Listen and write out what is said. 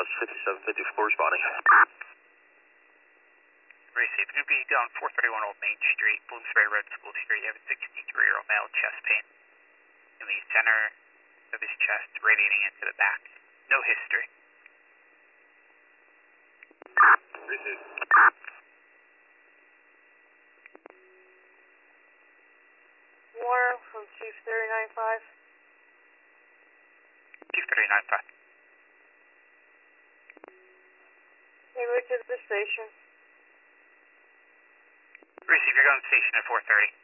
5754 responding. Receive, you'll be down 431 Old Main Street, Bloomsbury Road, School Street. You have a 63-year-old male, chest pain in the center of his chest, radiating into the back. No history. Receive. Warner from Chief 395. Chief 395. Hey, move to the station. Receive, you're going to the station at 4:30.